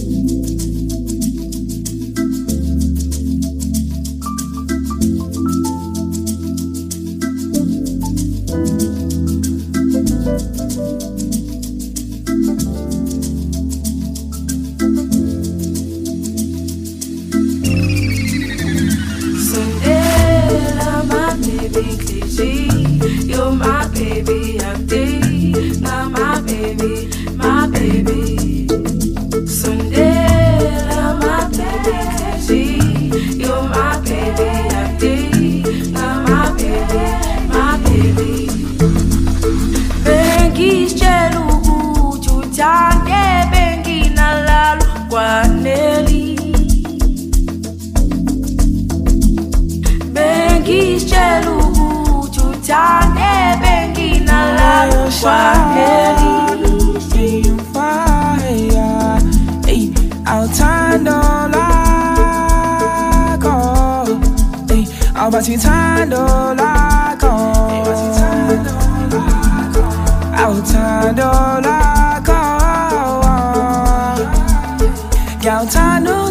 You're my baby, I'm deep. Now my baby, my baby. Sundela, my baby, you're my baby, I'm deep. Now my baby. Bengi chelugu chutange bengi nalalu kwa neli. Bengi chelugu Chane bengi na la kwa fire, fire. Hey, outando la go. Hey, outando la go. Outando la go. Outando